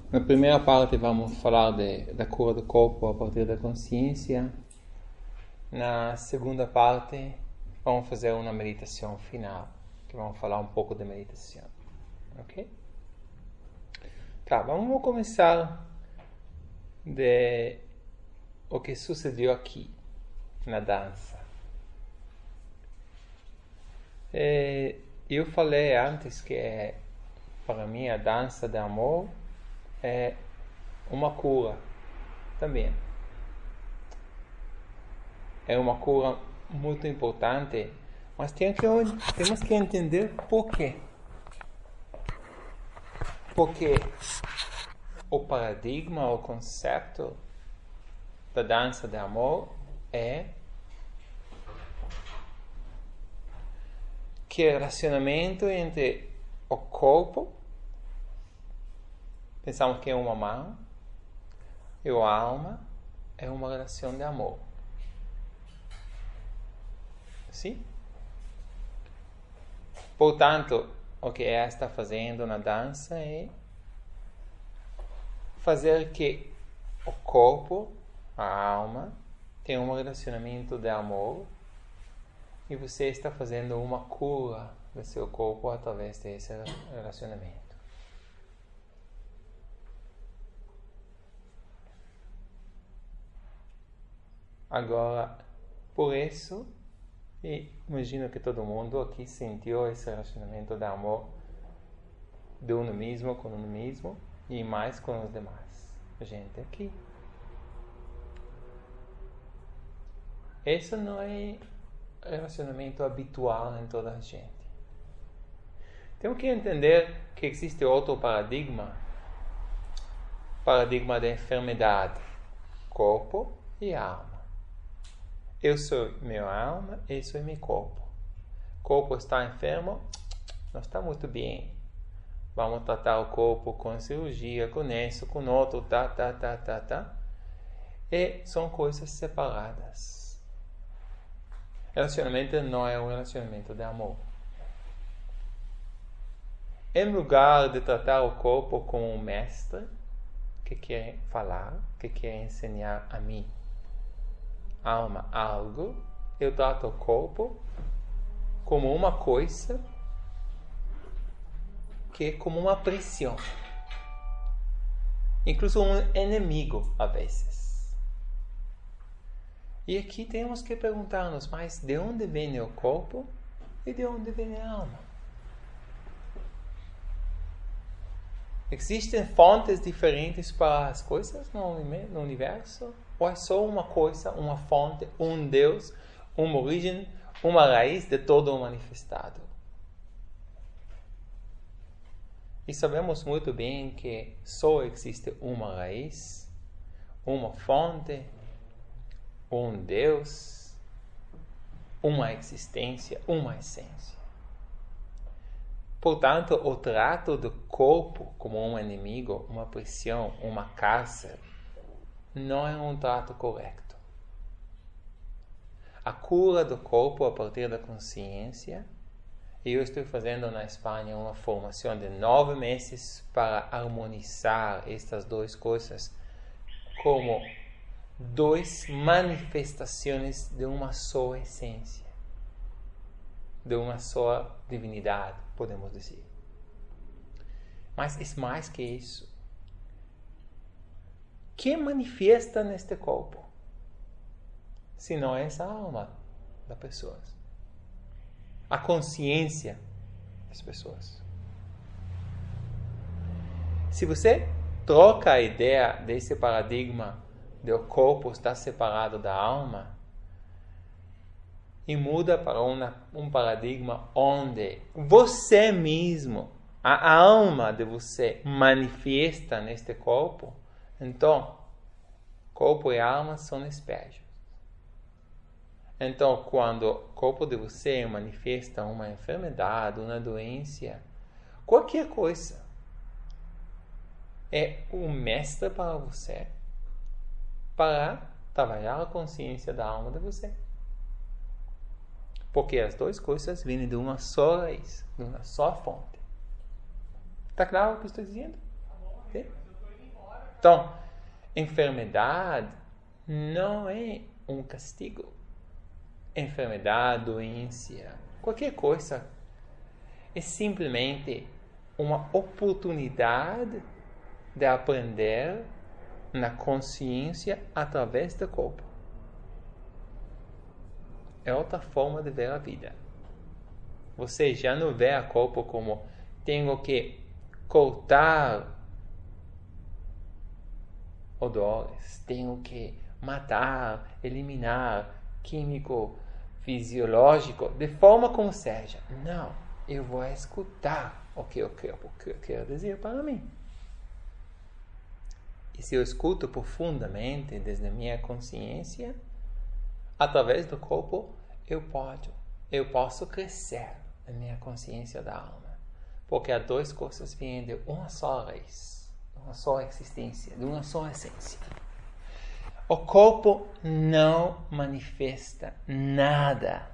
Na primeira parte vamos falar da cura do corpo a partir da consciência. Na segunda parte vamos fazer uma meditação final, que vamos falar um pouco de meditação, ok? Tá, vamos começar de o que sucedeu aqui na dança. Eu falei antes que para mim a dança de amor é uma cura também. É uma cura muito importante, mas temos que entender por quê. Porque o paradigma, o conceito da dança de amor é que o relacionamento entre o corpo, pensamos que é uma mão, e a alma é uma relação de amor. Sim? Portanto, o que ela está fazendo na dança é fazer que o corpo, a alma, tenha um relacionamento de amor, e você está fazendo uma cura do seu corpo através desse relacionamento. Agora, por isso, e imagino que todo mundo aqui sentiu esse relacionamento de amor de uno mesmo com uno mesmo e mais com os demais. Gente aqui. Esse não é relacionamento habitual em toda a gente. Temos que entender que existe outro paradigma da enfermidade, corpo e alma. Eu sou minha alma, eu sou meu corpo. O corpo está enfermo, não está muito bem. Vamos tratar o corpo com cirurgia, com isso, com outro, E são coisas separadas. Relacionamento não é um relacionamento de amor. Em lugar de tratar o corpo como um mestre que quer falar, que quer ensinar a mim, alma, algo, eu trato o corpo como uma coisa que é como uma pressão. Incluso um inimigo, a vezes. E aqui temos que perguntar-nos, mas de onde vem o corpo e de onde vem a alma? Existem fontes diferentes para as coisas no universo? Ou é só uma coisa, uma fonte, um Deus, uma origem, uma raiz de todo o manifestado? E sabemos muito bem que só existe uma raiz, uma fonte, um Deus, uma existência, uma essência. Portanto, o trato do corpo como um inimigo, uma pressão, uma cárcere, não é um trato correto. A cura do corpo a partir da consciência, e eu estou fazendo na Espanha uma formação de 9 meses para harmonizar estas duas coisas como 2 manifestações de uma só essência, de uma só divinidade, podemos dizer. Mas é mais que isso. Que manifesta neste corpo? Se não é essa alma das pessoas. A consciência das pessoas. Se você troca a ideia desse paradigma de o corpo estar separado da alma e muda para um paradigma onde você mesmo, a alma de você, manifesta neste corpo, então, corpo e alma são espelhos. Então, quando o corpo de você manifesta uma enfermidade, uma doença, qualquer coisa, é um mestre para você, para trabalhar a consciência da alma de você. Porque as duas coisas vêm de uma só raiz, de uma só fonte. Está claro o que estou dizendo? Okay? Então, enfermidade não é um castigo. Enfermidade, doença, qualquer coisa é simplesmente uma oportunidade de aprender na consciência através do corpo. É outra forma de ver a vida. Você já não vê a corpo como tenho que cortar odores, tenho que matar, eliminar químico, fisiológico, de forma como seja. Não, eu vou escutar o que o corpo quer dizer para mim. E se eu escuto profundamente desde a minha consciência, através do corpo, eu posso crescer na minha consciência da alma. Porque as duas coisas vêm de uma só raiz, de uma só existência, de uma só essência. O corpo não manifesta nada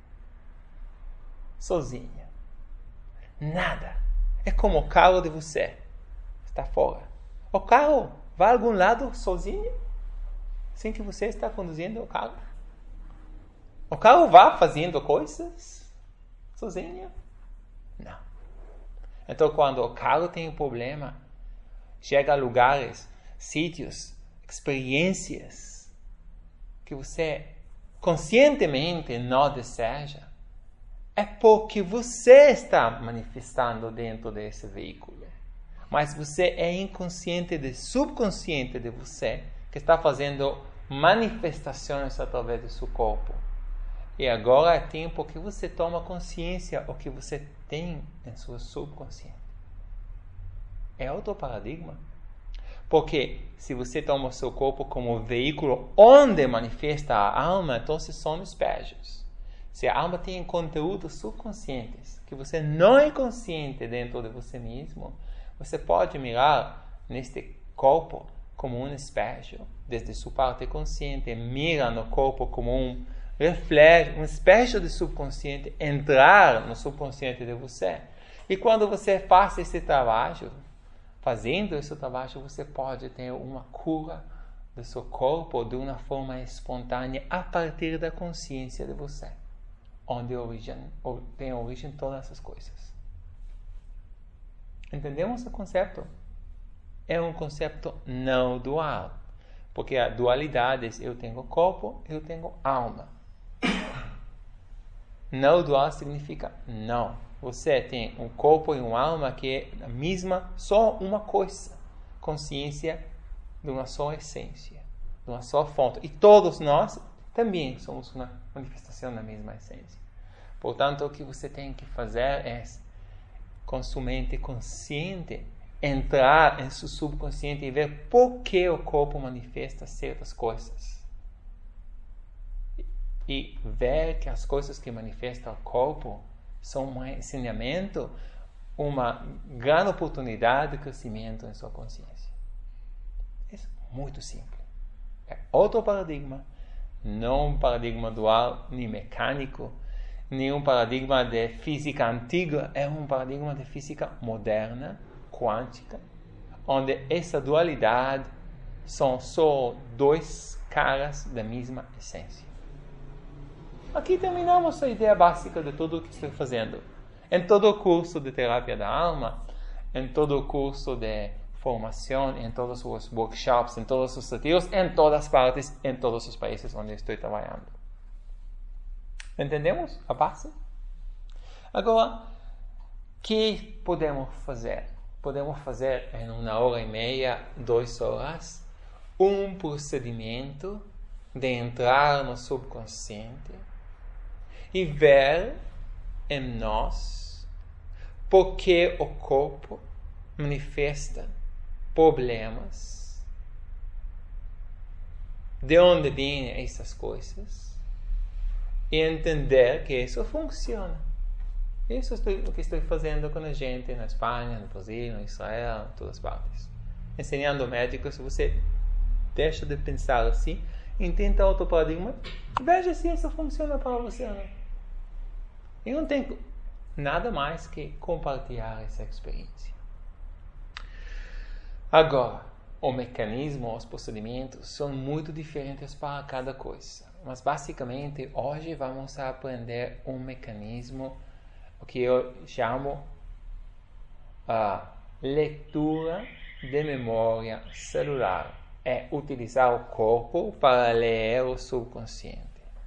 sozinho. Nada. É como o carro de você. Está fora. O carro vai a algum lado sozinho? Sem que você está conduzindo o carro? O carro vai fazendo coisas sozinho? Não. Então, quando o carro tem um problema, chega a lugares, sítios, experiências que você conscientemente não deseja, é porque você está manifestando dentro desse veículo. Mas você é inconsciente, subconsciente de você, que está fazendo manifestações através do seu corpo. E agora é tempo que você toma consciência do que você tem em seu subconsciente. É outro paradigma. Porque se você toma o seu corpo como veículo onde manifesta a alma, então são espejos. Se a alma tem conteúdos subconscientes que você não é consciente dentro de você mesmo, você pode mirar neste corpo como um espelho, desde sua parte consciente, mira no corpo como um reflexo, um espelho de subconsciente, entrar no subconsciente de você. E quando você faz esse trabalho, fazendo esse trabalho, você pode ter uma cura do seu corpo de uma forma espontânea a partir da consciência de você, onde tem origem todas essas coisas. Entendemos o conceito? É um conceito não dual, porque a dualidade é eu tenho corpo, eu tenho alma. Não dual significa não. Você tem um corpo e uma alma que é a mesma, só uma coisa. Consciência de uma só essência, de uma só fonte. E todos nós também somos uma manifestação da mesma essência. Portanto, o que você tem que fazer é, com sua mente consciente, entrar em seu subconsciente e ver por que o corpo manifesta certas coisas. E ver que as coisas que manifestam o corpo são um ensinamento, uma grande oportunidade de crescimento em sua consciência. É muito simples. É outro paradigma, não um paradigma dual, nem mecânico, nem um paradigma de física antiga, é um paradigma de física moderna, quântica, onde essa dualidade são só dois caras da mesma essência. Aqui terminamos a ideia básica de tudo o que estou fazendo. Em todo o curso de terapia da alma, em todo o curso de formação, em todos os workshops, em todos os retiros, em todas as partes, em todos os países onde estou trabalhando. Entendemos a base? Agora, o que podemos fazer? Podemos fazer em 1h30, 2 horas, um procedimento de entrar no subconsciente e ver em nós porque o corpo manifesta problemas, de onde vêm essas coisas, e entender que isso funciona. Isso é o que estou fazendo com a gente na Espanha, no Brasil, no Israel, em todas as partes. Ensinando médicos, se você deixa de pensar assim, intenta outro paradigma, veja se isso funciona para você ou não. E não tem nada mais que compartilhar essa experiência. Agora, o mecanismo, os procedimentos são muito diferentes para cada coisa. Mas basicamente hoje vamos aprender um mecanismo, o que eu chamo a leitura de memória celular. É utilizar o corpo para ler o subconsciente.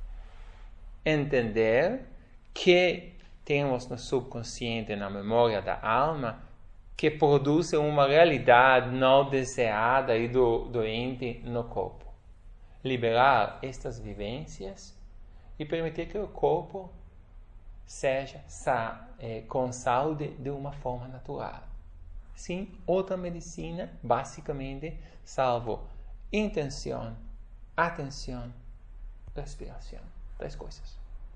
Entender que temos no subconsciente, na memória da alma, que produz uma realidade não desejada e doente no corpo. Liberar estas vivências e permitir que o corpo seja com saúde de uma forma natural. Sim, outra medicina, basicamente, salvo intenção, atenção, respiração. 3 coisas.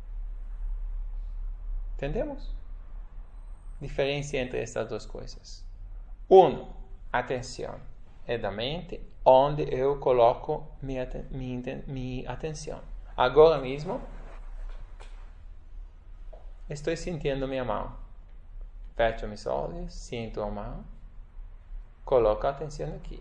Entendemos? Diferença entre essas 2 coisas. 1, atenção. É da mente onde eu coloco minha atenção. Agora mesmo, estou sentindo minha mão. Fecho meus olhos, sinto a mão, coloco a atenção aqui.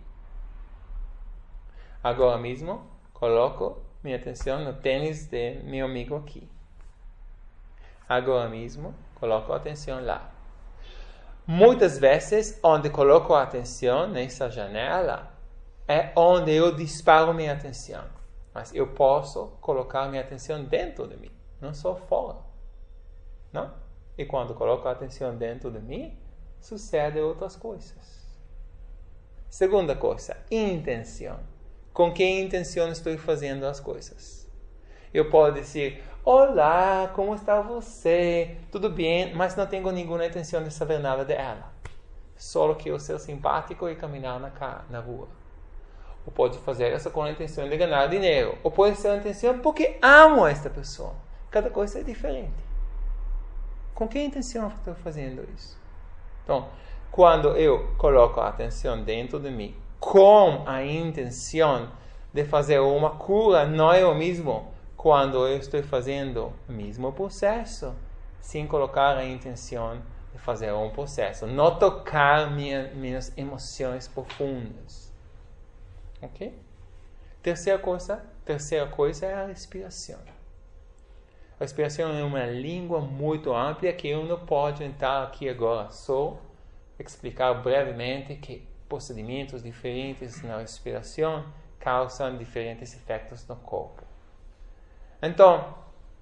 Agora mesmo, coloco minha atenção no tênis de meu amigo aqui. Agora mesmo, coloco a atenção lá. Muitas vezes, onde coloco a atenção nessa janela, é onde eu disparo minha atenção. Mas eu posso colocar minha atenção dentro de mim, não só fora. Não? E quando coloco a atenção dentro de mim, sucedem outras coisas. Segunda coisa, intenção. Com que intenção estou fazendo as coisas? Eu posso dizer, olá, como está você? Tudo bem? Mas não tenho nenhuma intenção de saber nada dela. Só que eu ser simpático e caminhar na rua. Ou pode fazer isso com a intenção de ganhar dinheiro. Ou pode ser a intenção porque amo esta pessoa. Cada coisa é diferente. Com que intenção eu estou fazendo isso? Então, quando eu coloco a atenção dentro de mim, com a intenção de fazer uma cura, não é o mesmo quando eu estou fazendo o mesmo processo, sem colocar a intenção de fazer um processo. Não tocar minhas emoções profundas. Ok? Terceira coisa é a respiração. A respiração é uma língua muito ampla que eu não posso entrar aqui agora. Só explicar brevemente que procedimentos diferentes na respiração causam diferentes efeitos no corpo. Então,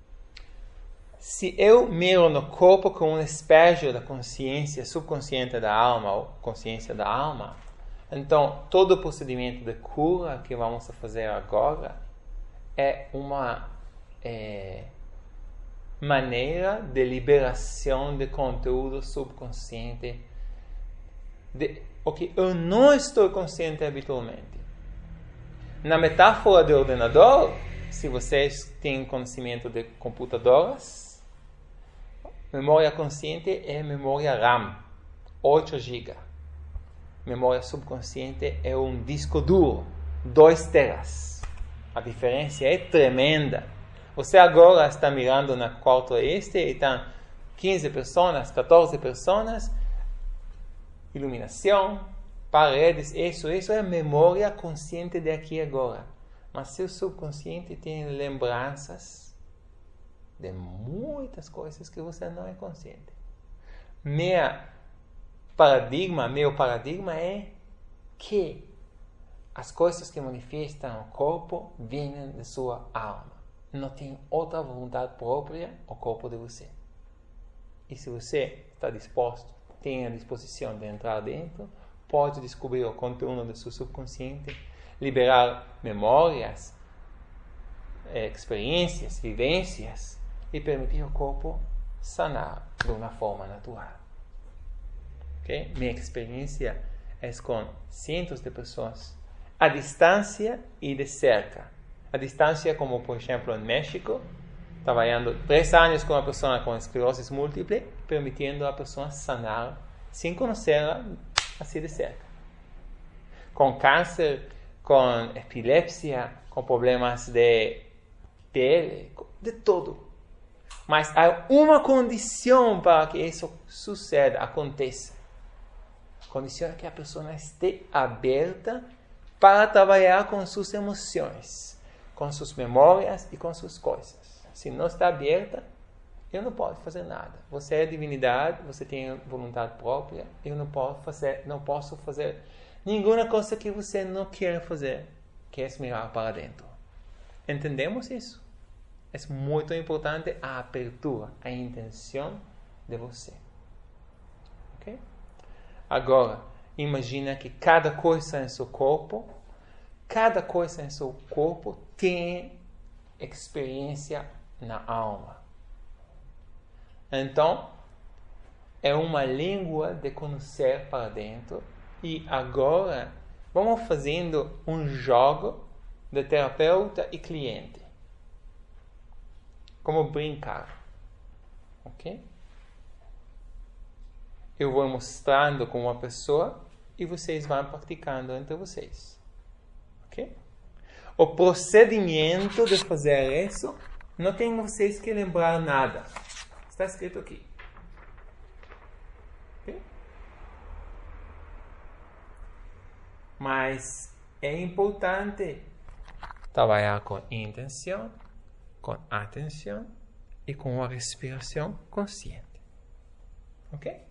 se eu miro no corpo com um espelho da consciência subconsciente da alma, ou consciência da alma, então todo o procedimento de cura que vamos fazer agora é uma maneira de liberação de conteúdo subconsciente, de o que eu não estou consciente habitualmente. Na metáfora do ordenador, se vocês têm conhecimento de computadores, memória consciente é memória RAM, 8 GB. Memória subconsciente é um disco duro, 2 teras. A diferença é tremenda. Você agora está mirando na quarto este e estão 15 pessoas, 14 pessoas, iluminação, paredes, isso é memória consciente de aqui e agora. Mas seu subconsciente tem lembranças de muitas coisas que você não é consciente. Meu paradigma é que as coisas que manifestam o corpo vêm de sua alma. Não tem outra vontade própria o corpo de você. E se você está disposto, tem a disposição de entrar dentro, pode descobrir o conteúdo do seu subconsciente, liberar memórias, experiências, vivências e permitir ao corpo sanar de uma forma natural. Okay? Minha experiência é com centos de pessoas, à distância e de cerca. A distância, como por exemplo em México, trabalhando 3 anos com uma pessoa com esclerose múltiple, permitindo a pessoa sanar sem conhecê-la assim de cerca. Com câncer, com epilepsia, com problemas de pele, de tudo. Mas há uma condição para que isso suceda, aconteça. A condição é que a pessoa esteja aberta para trabalhar com suas emoções, com suas memórias e com suas coisas. Se não está aberta, eu não posso fazer nada. Você é divindade, você tem vontade própria, eu não posso fazer nenhuma coisa que você não quer fazer, que é mirar para dentro. Entendemos isso? É muito importante a abertura, a intenção de você. Ok? Agora, imagina que cada coisa em seu corpo tem experiência na alma. Então, é uma língua de conhecer para dentro. E agora, vamos fazendo um jogo de terapeuta e cliente. Como brincar. Ok? Eu vou mostrando com uma pessoa e vocês vão praticando entre vocês. Ok? O procedimento de fazer isso, não tem vocês que lembrar nada. Está escrito aqui. Ok? Mas é importante trabalhar com intenção, com atenção e com uma respiração consciente. Ok?